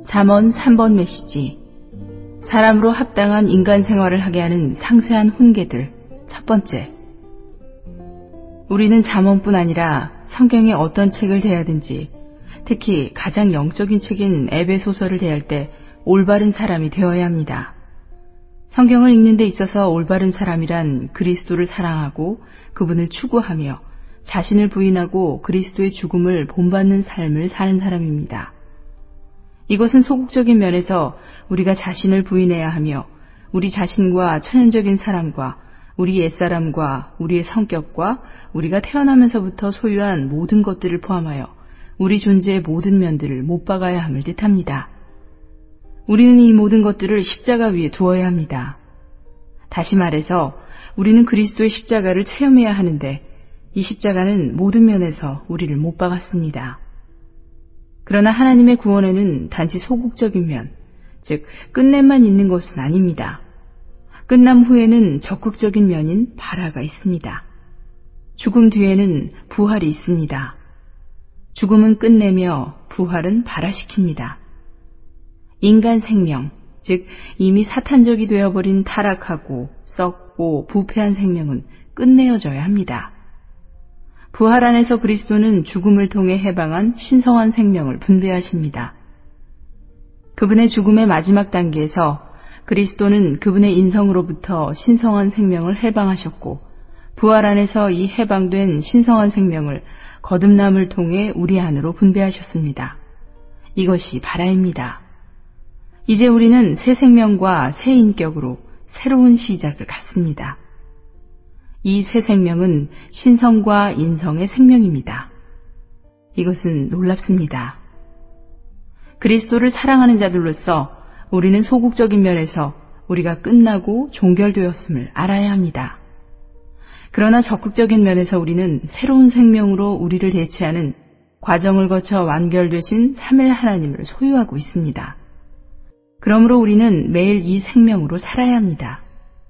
잠언 3번 메시지. 사람으로 합당한 인간 생활을 하게 하는 상세한 훈계들. 첫 번째. 우리는 잠언뿐 아니라 성경의 어떤 책을 대하든지, 특히 가장 영적인 책인 에베소서를 대할 때 올바른 사람이 되어야 합니다. 성경을 읽는 데 있어서 올바른 사람이란 그리스도를 사랑하고 그분을 추구하며 자신을 부인하고 그리스도의 죽음을 본받는 삶을 사는 사람입니다. 이것은 소극적인 면에서 우리가 자신을 부인해야 하며 우리 자신과 천연적인 사람과 우리 옛사람과 우리의 성격과 우리가 태어나면서부터 소유한 모든 것들을 포함하여 우리 존재의 모든 면들을 못 박아야 함을 뜻합니다. 우리는 이 모든 것들을 십자가 위에 두어야 합니다. 다시 말해서 우리는 그리스도의 십자가를 체험해야 하는데 이 십자가는 모든 면에서 우리를 못 박았습니다. 그러나 하나님의 구원에는 단지 소극적인 면, 즉 끝냄만 있는 것은 아닙니다. 끝남 후에는 적극적인 면인 발화가 있습니다. 죽음 뒤에는 부활이 있습니다. 죽음은 끝내며 부활은 발화시킵니다. 인간 생명, 즉 이미 사탄적이 되어버린 타락하고 썩고 부패한 생명은 끝내어져야 합니다. 부활 안에서 그리스도는 죽음을 통해 해방한 신성한 생명을 분배하십니다. 그분의 죽음의 마지막 단계에서 그리스도는 그분의 인성으로부터 신성한 생명을 해방하셨고 부활 안에서 이 해방된 신성한 생명을 거듭남을 통해 우리 안으로 분배하셨습니다. 이것이 발화입니다. 이제 우리는 새 생명과 새 인격으로 새로운 시작을 갖습니다. 이 새 생명은 신성과 인성의 생명입니다. 이것은 놀랍습니다. 그리스도를 사랑하는 자들로서 우리는 소극적인 면에서 우리가 끝나고 종결되었음을 알아야 합니다. 그러나 적극적인 면에서 우리는 새로운 생명으로 우리를 대체하는 과정을 거쳐 완결되신 3일 하나님을 소유하고 있습니다. 그러므로 우리는 매일 이 생명으로 살아야 합니다.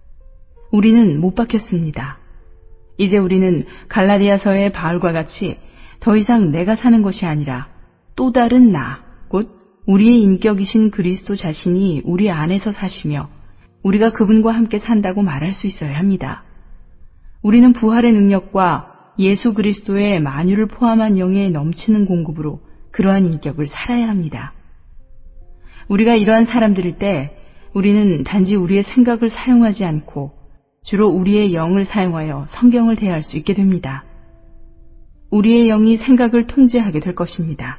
우리는 못 박혔습니다. 이제 우리는 갈라디아서의 바울과 같이 더 이상 내가 사는 것이 아니라 또 다른 나, 곧 우리의 인격이신 그리스도 자신이 우리 안에서 사시며 우리가 그분과 함께 산다고 말할 수 있어야 합니다. 우리는 부활의 능력과 예수 그리스도의 만유를 포함한 영의 넘치는 공급으로 그러한 인격을 살아야 합니다. 우리가 이러한 사람들일 때 우리는 단지 우리의 생각을 사용하지 않고 주로 우리의 영을 사용하여 성경을 대할 수 있게 됩니다. 우리의 영이 생각을 통제하게 될 것입니다.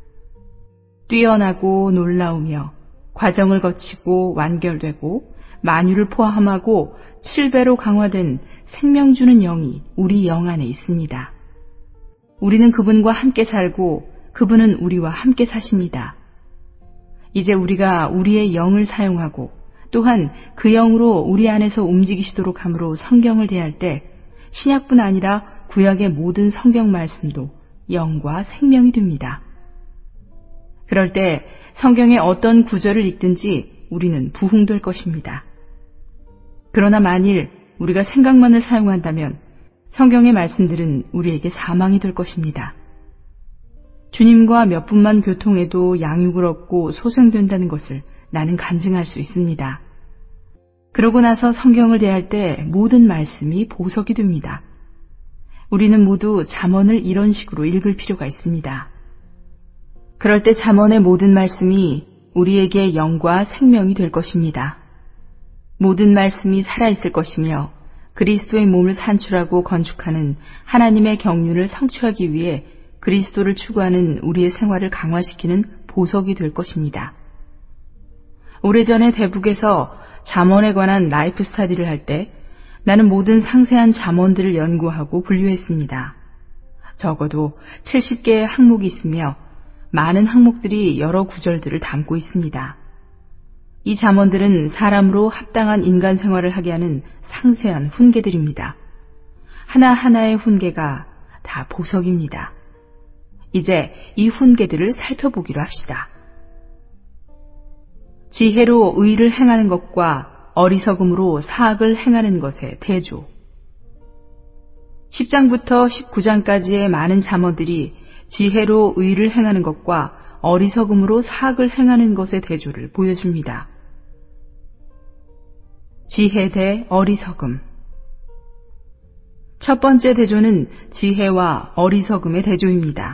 뛰어나고 놀라우며 과정을 거치고 완결되고 만유를 포함하고 7배로 강화된 생명 주는 영이 우리 영 안에 있습니다. 우리는 그분과 함께 살고 그분은 우리와 함께 사십니다. 이제 우리가 우리의 영을 사용하고 또한 그 영으로 우리 안에서 움직이시도록 함으로 성경을 대할 때 신약뿐 아니라 구약의 모든 성경 말씀도 영과 생명이 됩니다. 그럴 때 성경의 어떤 구절을 읽든지 우리는 부흥될 것입니다. 그러나 만일 우리가 생각만을 사용한다면 성경의 말씀들은 우리에게 사망이 될 것입니다. 주님과 몇 분만 교통해도 양육을 얻고 소생된다는 것을 나는 간증할 수 있습니다. 그러고 나서 성경을 대할 때 모든 말씀이 보석이 됩니다. 우리는 모두 잠언을 이런 식으로 읽을 필요가 있습니다. 그럴 때 잠언의 모든 말씀이 우리에게 영과 생명이 될 것입니다. 모든 말씀이 살아있을 것이며 그리스도의 몸을 산출하고 건축하는 하나님의 경륜을 성취하기 위해 그리스도를 추구하는 우리의 생활을 강화시키는 보석이 될 것입니다. 오래전에 대북에서 잠언에 관한 라이프 스터디를 할 때 나는 모든 상세한 잠언들을 연구하고 분류했습니다. 적어도 70개의 항목이 있으며 많은 항목들이 여러 구절들을 담고 있습니다. 이 잠언들은 사람으로 합당한 인간 생활을 하게 하는 상세한 훈계들입니다. 하나하나의 훈계가 다 보석입니다. 이제 이 훈계들을 살펴보기로 합시다. 지혜로 의를 행하는 것과 어리석음으로 사악을 행하는 것의 대조. 10장부터 19장까지의 많은 잠언들이 지혜로 의를 행하는 것과 어리석음으로 사악을 행하는 것의 대조를 보여줍니다. 지혜 대 어리석음. 첫 번째 대조는 지혜와 어리석음의 대조입니다.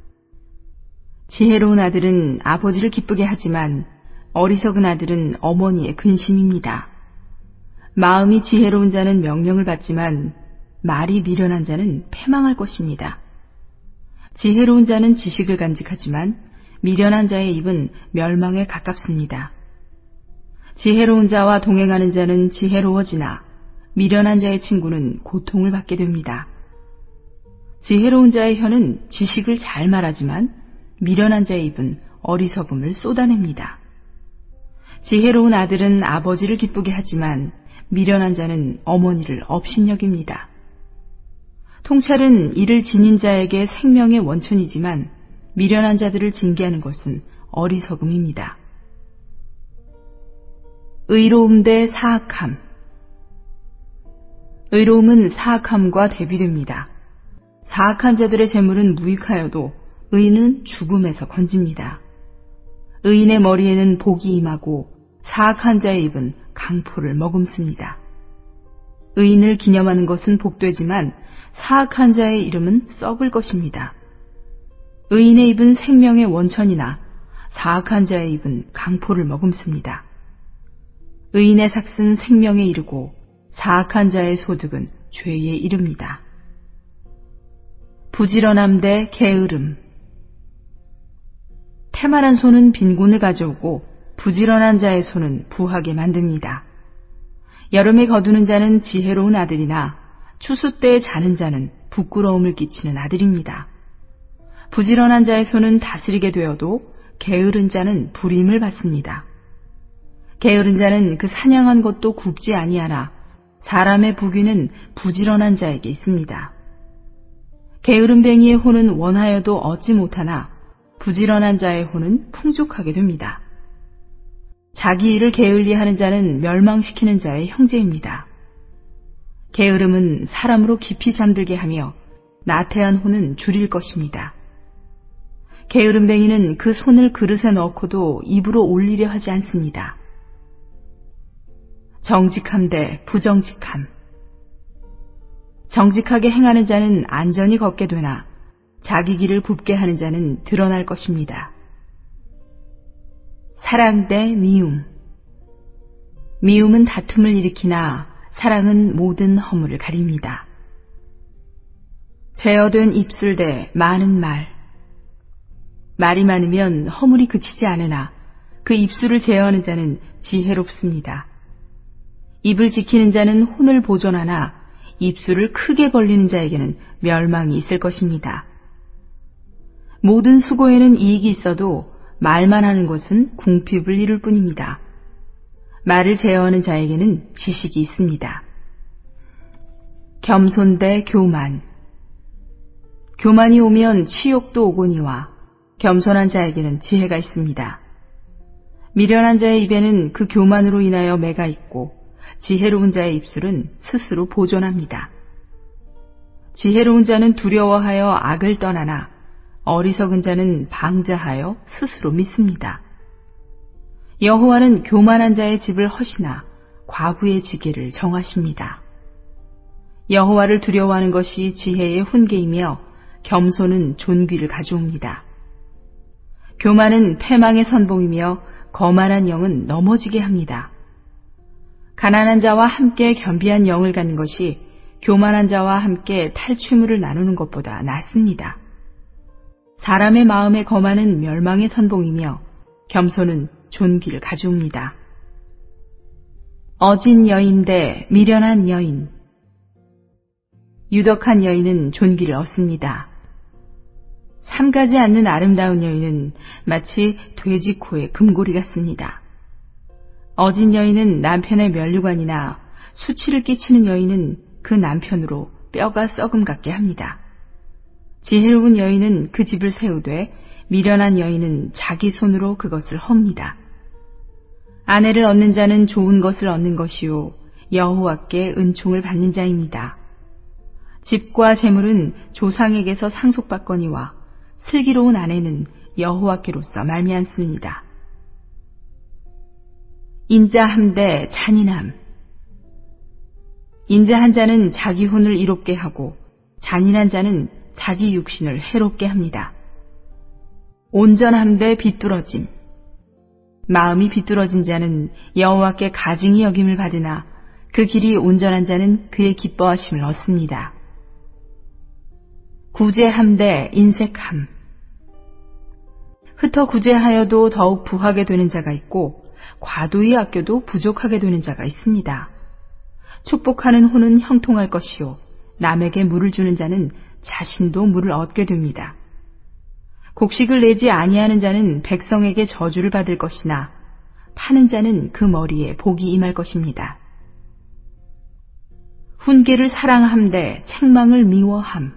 지혜로운 아들은 아버지를 기쁘게 하지만 어리석은 아들은 어머니의 근심입니다. 마음이 지혜로운 자는 명령을 받지만 말이 미련한 자는 패망할 것입니다. 지혜로운 자는 지식을 간직하지만 미련한 자의 입은 멸망에 가깝습니다. 지혜로운 자와 동행하는 자는 지혜로워지나 미련한 자의 친구는 고통을 받게 됩니다. 지혜로운 자의 혀는 지식을 잘 말하지만 미련한 자의 입은 어리석음을 쏟아냅니다. 지혜로운 아들은 아버지를 기쁘게 하지만 미련한 자는 어머니를 업신여깁니다. 통찰은 이를 지닌 자에게 생명의 원천이지만 미련한 자들을 징계하는 것은 어리석음입니다. 의로움 대 사악함. 의로움은 사악함과 대비됩니다. 사악한 자들의 재물은 무익하여도 의인은 죽음에서 건집니다. 의인의 머리에는 복이 임하고 사악한 자의 입은 강포를 머금습니다. 의인을 기념하는 것은 복되지만 사악한 자의 이름은 썩을 것입니다. 의인의 입은 생명의 원천이나 사악한 자의 입은 강포를 머금습니다. 의인의 삭은 생명에 이르고 사악한 자의 소득은 죄에 이릅니다. 부지런함 대 게으름. 태만한 손은 빈곤을 가져오고 부지런한 자의 손은 부하게 만듭니다. 여름에 거두는 자는 지혜로운 아들이나 추수 때에 자는 자는 부끄러움을 끼치는 아들입니다. 부지런한 자의 손은 다스리게 되어도 게으른 자는 불임을 받습니다. 게으른 자는 그 사냥한 것도 굽지 아니하나 사람의 부귀는 부지런한 자에게 있습니다. 게으름뱅이의 혼은 원하여도 얻지 못하나 부지런한 자의 혼은 풍족하게 됩니다. 자기 일을 게을리하는 자는 멸망시키는 자의 형제입니다. 게으름은 사람으로 깊이 잠들게 하며 나태한 혼은 줄일 것입니다. 게으름뱅이는 그 손을 그릇에 넣고도 입으로 올리려 하지 않습니다. 정직함 대 부정직함. 정직하게 행하는 자는 안전히 걷게 되나 자기 길을 굽게 하는 자는 드러날 것입니다. 사랑 대 미움. 미움은 다툼을 일으키나 사랑은 모든 허물을 가립니다. 제어된 입술 대 많은 말. 말이 많으면 허물이 그치지 않으나 그 입술을 제어하는 자는 지혜롭습니다. 입을 지키는 자는 혼을 보존하나 입술을 크게 벌리는 자에게는 멸망이 있을 것입니다. 모든 수고에는 이익이 있어도 말만 하는 것은 궁핍을 이룰 뿐입니다. 말을 제어하는 자에게는 지식이 있습니다. 겸손 대 교만. 교만이 오면 치욕도 오거니와 겸손한 자에게는 지혜가 있습니다. 미련한 자의 입에는 그 교만으로 인하여 매가 있고 지혜로운 자의 입술은 스스로 보존합니다. 지혜로운 자는 두려워하여 악을 떠나나 어리석은 자는 방자하여 스스로 믿습니다. 여호와는 교만한 자의 집을 허시나 과부의 지게를 정하십니다. 여호와를 두려워하는 것이 지혜의 훈계이며 겸손은 존귀를 가져옵니다. 교만은 패망의 선봉이며 거만한 영은 넘어지게 합니다. 가난한 자와 함께 겸비한 영을 갖는 것이 교만한 자와 함께 탈취물을 나누는 것보다 낫습니다. 사람의 마음의 거만은 멸망의 선봉이며 겸손은 존귀를 가져옵니다. 어진 여인 대 미련한 여인. 유덕한 여인은 존귀를 얻습니다. 삼가지 않는 아름다운 여인은 마치 돼지 코의 금고리 같습니다. 어진 여인은 남편의 면류관이나 수치를 끼치는 여인은 그 남편으로 뼈가 썩음 같게 합니다. 지혜로운 여인은 그 집을 세우되 미련한 여인은 자기 손으로 그것을 헙니다. 아내를 얻는 자는 좋은 것을 얻는 것이요 여호와께 은총을 받는 자입니다. 집과 재물은 조상에게서 상속받거니와 슬기로운 아내는 여호와께로서 말미암습니다. 인자함대 잔인함. 인자한 자는 자기 혼을 이롭게 하고 잔인한 자는 자기 육신을 해롭게 합니다. 온전함대 비뚤어짐. 마음이 비뚤어진 자는 여호와께 가증히 여김을 받으나 그 길이 온전한 자는 그의 기뻐하심을 얻습니다. 구제함대 인색함. 흩어 구제하여도 더욱 부하게 되는 자가 있고 과도히 아껴도 부족하게 되는 자가 있습니다. 축복하는 혼은 형통할 것이요 남에게 물을 주는 자는 자신도 물을 얻게 됩니다. 곡식을 내지 아니하는 자는 백성에게 저주를 받을 것이나 파는 자는 그 머리에 복이 임할 것입니다. 훈계를 사랑함대 책망을 미워함.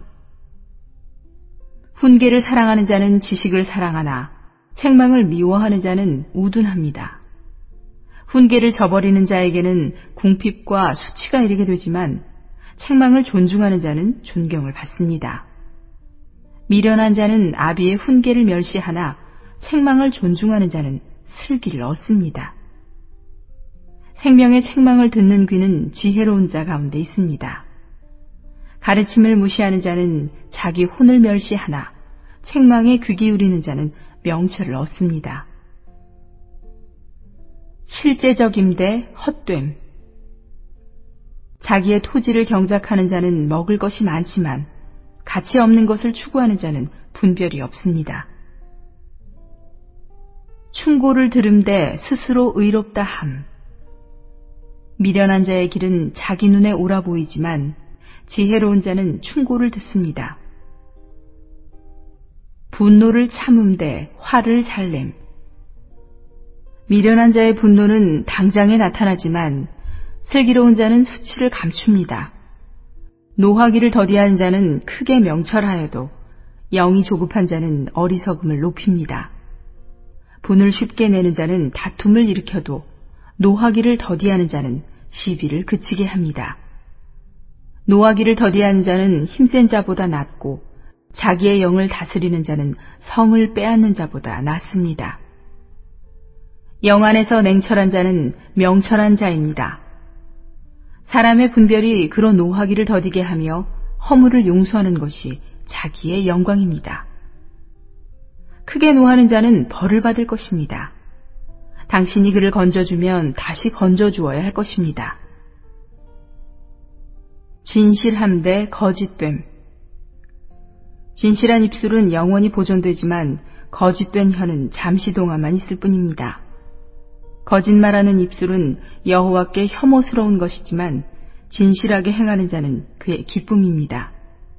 훈계를 사랑하는 자는 지식을 사랑하나 책망을 미워하는 자는 우둔합니다. 훈계를 저버리는 자에게는 궁핍과 수치가 이르게 되지만 책망을 존중하는 자는 존경을 받습니다. 미련한 자는 아비의 훈계를 멸시하나 책망을 존중하는 자는 슬기를 얻습니다. 생명의 책망을 듣는 귀는 지혜로운 자 가운데 있습니다. 가르침을 무시하는 자는 자기 혼을 멸시하나 책망에 귀 기울이는 자는 명철을 얻습니다. 실제적임대 헛됨. 자기의 토지를 경작하는 자는 먹을 것이 많지만 가치 없는 것을 추구하는 자는 분별이 없습니다. 충고를 들음대 스스로 의롭다 함. 미련한 자의 길은 자기 눈에 옳아 보이지만 지혜로운 자는 충고를 듣습니다. 분노를 참음대 화를 잘 냄. 미련한 자의 분노는 당장에 나타나지만 슬기로운 자는 수치를 감춥니다. 노하기를 더디하는 자는 크게 명철하여도 영이 조급한 자는 어리석음을 높입니다. 분을 쉽게 내는 자는 다툼을 일으켜도 노하기를 더디하는 자는 시비를 그치게 합니다. 노하기를 더디하는 자는 힘센 자보다 낫고 자기의 영을 다스리는 자는 성을 빼앗는 자보다 낫습니다. 영 안에서 냉철한 자는 명철한 자입니다. 사람의 분별이 그런 노하기를 더디게 하며 허물을 용서하는 것이 자기의 영광입니다. 크게 노하는 자는 벌을 받을 것입니다. 당신이 그를 건져주면 다시 건져주어야 할 것입니다. 진실함대 거짓됨. 진실한 입술은 영원히 보존되지만 거짓된 혀는 잠시 동안만 있을 뿐입니다. 거짓말하는 입술은 여호와께 혐오스러운 것이지만 진실하게 행하는 자는 그의 기쁨입니다.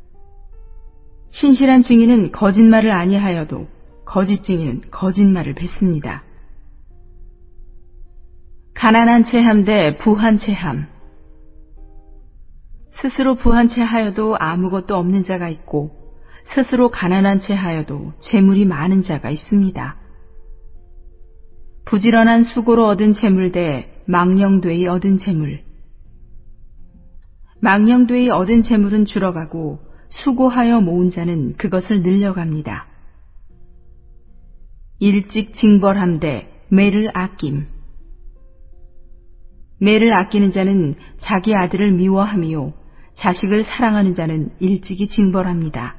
신실한 증인은 거짓말을 아니하여도 거짓 증인은 거짓말을 뱉습니다. 가난한 체함대 부한 체함. 스스로 부한 체하여도 아무것도 없는 자가 있고 스스로 가난한 체하여도 재물이 많은 자가 있습니다. 부지런한 수고로 얻은 재물 대 망령되이 얻은 재물. 망령되이 얻은 재물은 줄어가고 수고하여 모은 자는 그것을 늘려갑니다. 일찍 징벌함대 매를 아낌. 매를 아끼는 자는 자기 아들을 미워하며 자식을 사랑하는 자는 일찍이 징벌합니다.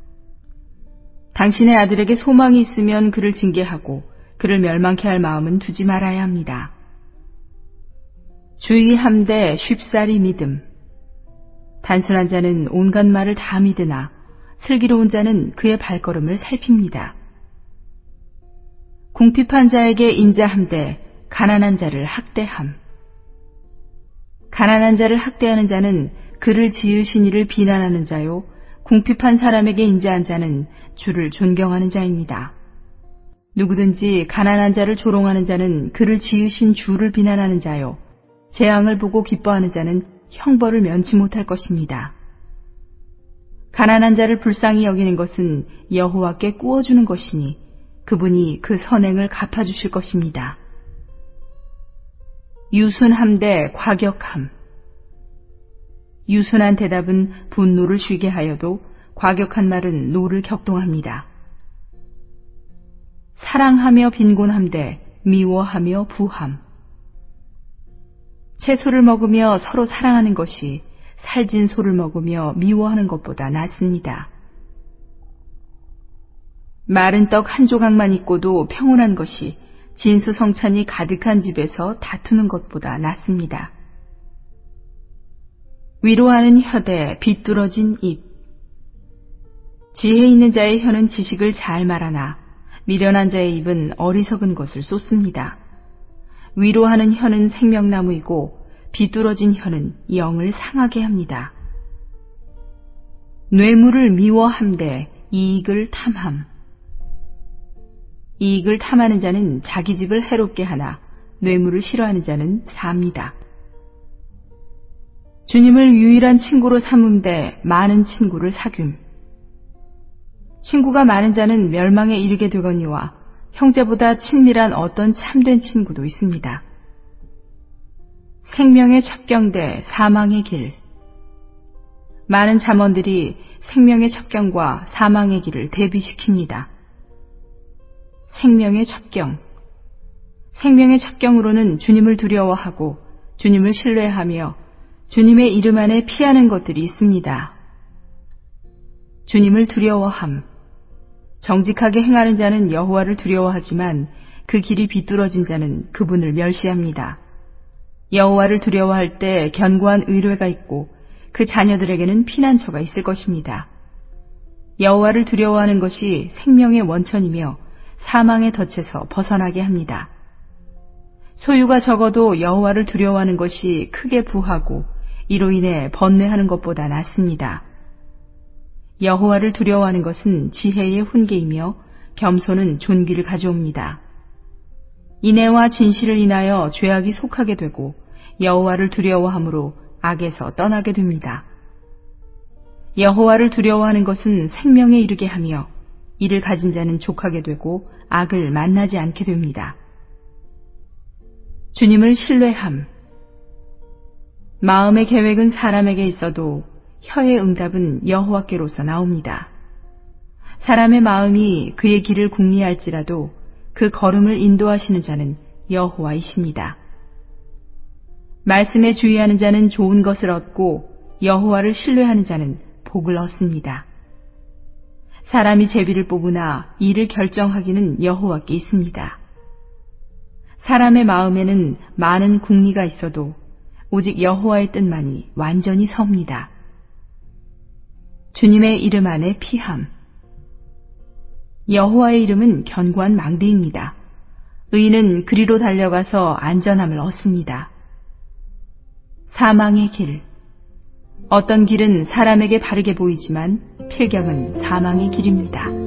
당신의 아들에게 소망이 있으면 그를 징계하고 그를 멸망케 할 마음은 두지 말아야 합니다. 주의함대 쉽사리 믿음. 단순한 자는 온갖 말을 다 믿으나 슬기로운 자는 그의 발걸음을 살핍니다. 궁핍한 자에게 인자함대 가난한 자를 학대함. 가난한 자를 학대하는 자는 그를 지으신 이를 비난하는 자요 궁핍한 사람에게 인자한 자는 주를 존경하는 자입니다. 누구든지 가난한 자를 조롱하는 자는 그를 지으신 주를 비난하는 자요 재앙을 보고 기뻐하는 자는 형벌을 면치 못할 것입니다. 가난한 자를 불쌍히 여기는 것은 여호와께 꾸어주는 것이니 그분이 그 선행을 갚아주실 것입니다. 유순함대 과격함. 유순한 대답은 분노를 쉬게 하여도 과격한 말은 노를 격동합니다. 사랑하며 빈곤함대 미워하며 부함. 채소를 먹으며 서로 사랑하는 것이 살진 소를 먹으며 미워하는 것보다 낫습니다. 마른 떡 한 조각만 있고도 평온한 것이 진수성찬이 가득한 집에서 다투는 것보다 낫습니다. 위로하는 혀대 비뚤어진 입. 지혜 있는 자의 혀는 지식을 잘 말하나 미련한 자의 입은 어리석은 것을 쏟습니다. 위로하는 혀는 생명나무이고 비뚤어진 혀는 영을 상하게 합니다. 뇌물을 미워함대 이익을 탐함. 이익을 탐하는 자는 자기 집을 해롭게 하나 뇌물을 싫어하는 자는 삽니다. 주님을 유일한 친구로 삼음대 많은 친구를 사귐. 친구가 많은 자는 멸망에 이르게 되거니와 형제보다 친밀한 어떤 참된 친구도 있습니다. 생명의 첩경대 사망의 길. 많은 잠언들이 생명의 첩경과 사망의 길을 대비시킵니다. 생명의 첩경. 생명의 첩경으로는 주님을 두려워하고 주님을 신뢰하며 주님의 이름 안에 피하는 것들이 있습니다. 주님을 두려워함. 정직하게 행하는 자는 여호와를 두려워하지만 그 길이 비뚤어진 자는 그분을 멸시합니다. 여호와를 두려워할 때 견고한 의뢰가 있고 그 자녀들에게는 피난처가 있을 것입니다. 여호와를 두려워하는 것이 생명의 원천이며 사망의 덫에서 벗어나게 합니다. 소유가 적어도 여호와를 두려워하는 것이 크게 부하고 이로 인해 번뇌하는 것보다 낫습니다. 여호와를 두려워하는 것은 지혜의 훈계이며 겸손은 존귀를 가져옵니다. 인애와 진실을 인하여 죄악이 속하게 되고 여호와를 두려워함으로 악에서 떠나게 됩니다. 여호와를 두려워하는 것은 생명에 이르게 하며 이를 가진 자는 족하게 되고 악을 만나지 않게 됩니다. 주님을 신뢰함. 마음의 계획은 사람에게 있어도 혀의 응답은 여호와께로서 나옵니다. 사람의 마음이 그의 길을 궁리할지라도 그 걸음을 인도하시는 자는 여호와이십니다. 말씀에 주의하는 자는 좋은 것을 얻고 여호와를 신뢰하는 자는 복을 얻습니다. 사람이 제비를 뽑으나 이를 결정하기는 여호와께 있습니다. 사람의 마음에는 많은 궁리가 있어도 오직 여호와의 뜻만이 완전히 섭니다. 주님의 이름 안에 피함. 여호와의 이름은 견고한 망대입니다. 의인은 그리로 달려가서 안전함을 얻습니다. 사망의 길. 어떤 길은 사람에게 바르게 보이지만 필경은 사망의 길입니다.